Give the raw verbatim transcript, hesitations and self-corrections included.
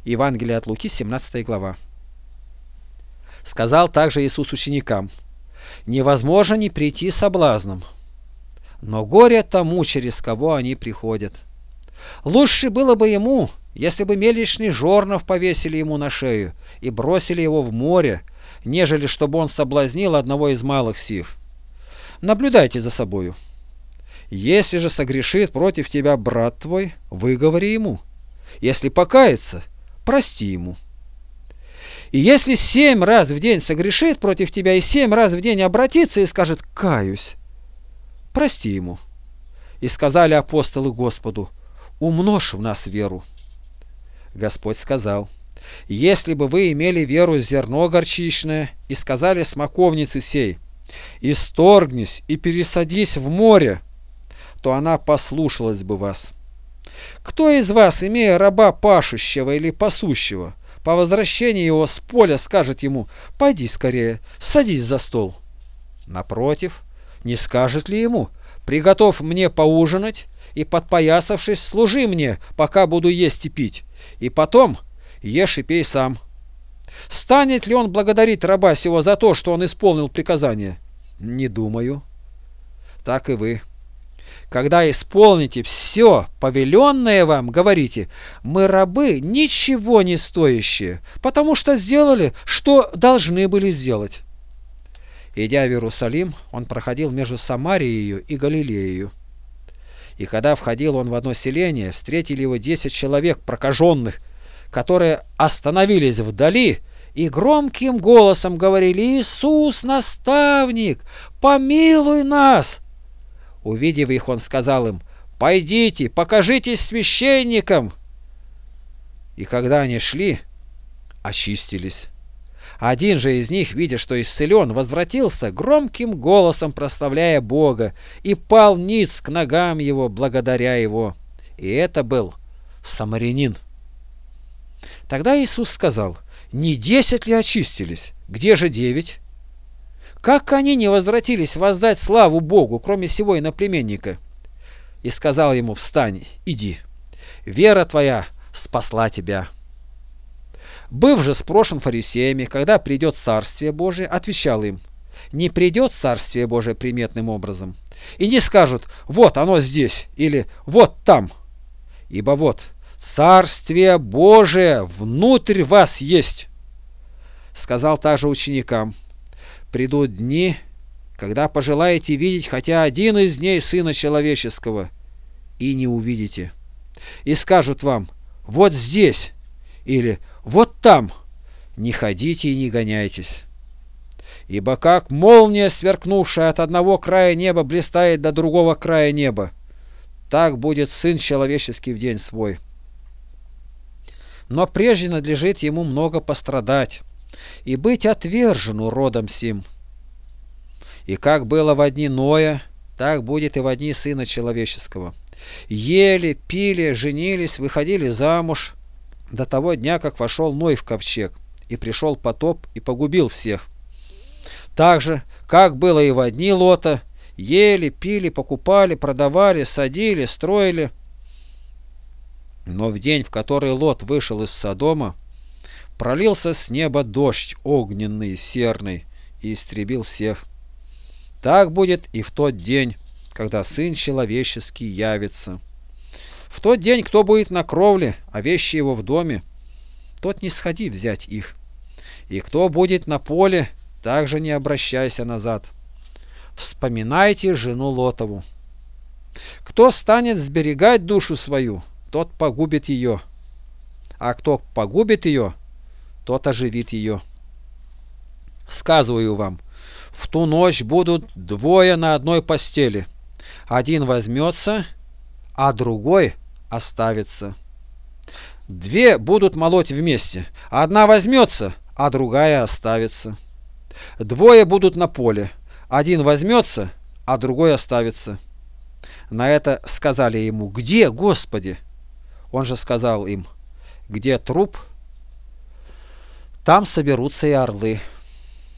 Евангелие от Луки, семнадцатая глава. Сказал также Иисус ученикам: невозможно не прийти соблазном, но горе тому, через кого они приходят. Лучше было бы ему, если бы мельничный жорнов повесили ему на шею и бросили его в море, нежели чтобы он соблазнил одного из малых сих. Наблюдайте за собою. Если же согрешит против тебя брат твой, выговори ему. Если покается, прости ему. И если семь раз в день согрешит против тебя и семь раз в день обратится и скажет: каюсь, прости ему. И сказали апостолы Господу: умножь в нас веру. Господь сказал: если бы вы имели веру зерно горчичное и сказали смоковнице сей: исторгнись и пересадись в море, то она послушалась бы вас. Кто из вас, имея раба пашущего или пасущего, по возвращении его с поля скажет ему: пойди скорее, садись за стол? Напротив, не скажет ли ему: приготовь мне поужинать и, подпоясавшись, служи мне, пока буду есть и пить, и потом ешь и пей сам? Станет ли он благодарить раба сего за то, что он исполнил приказание? Не думаю. Так и вы. Когда исполните все повеленное вам, говорите: мы рабы ничего не стоящие, потому что сделали, что должны были сделать. Идя в Иерусалим, он проходил между Самарией и Галилеей. И когда входил он в одно селение, встретили его десять человек прокаженных, которые остановились вдали и громким голосом говорили: Иисус, наставник, помилуй нас! Увидев их, он сказал им: пойдите, покажитесь священникам. И когда они шли, очистились. Один же из них, видя, что исцелен, возвратился, громким голосом прославляя Бога, и пал ниц к ногам его, благодаря его. И это был самарянин. Тогда Иисус сказал: не десять ли очистились? Где же девять? Как они не возвратились воздать славу Богу, кроме сего иноплеменника? И сказал ему: встань, иди, вера твоя спасла тебя. Быв же спрошен фарисеями, когда придет Царствие Божие, отвечал им: не придет Царствие Божие приметным образом, и не скажут: вот оно здесь, или вот там, ибо вот Царствие Божие внутрь вас есть. Сказал также ученикам: придут дни, когда пожелаете видеть хотя один из дней Сына Человеческого, и не увидите. И скажут вам: вот здесь, или вот там, не ходите и не гоняйтесь. Ибо как молния, сверкнувшая от одного края неба, блистает до другого края неба, так будет Сын Человеческий в день свой. Но прежде надлежит ему много пострадать и быть отвержену родом сим. И как было во дни Ноя, так будет и во дни Сына Человеческого. Ели, пили, женились, выходили замуж до того дня, как вошел Ной в ковчег, и пришел потоп и погубил всех. Так же, как было и во дни Лота: ели, пили, покупали, продавали, садили, строили. Но в день, в который Лот вышел из Содома, пролился с неба дождь огненный, серный, и истребил всех. Так будет и в тот день, когда Сын Человеческий явится. В тот день, кто будет на кровле, а вещи его в доме, тот не сходи взять их. И кто будет на поле, также не обращайся назад. Вспоминайте жену Лотову. Кто станет сберегать душу свою, тот погубит ее, а кто погубит ее, тот оживит ее. Сказываю вам, в ту ночь будут двое на одной постели. Один возьмется, а другой оставится. Две будут молоть вместе. Одна возьмется, а другая оставится. Двое будут на поле. Один возьмется, а другой оставится. На это сказали ему: где, Господи? Он же сказал им: где труп, там соберутся и орлы.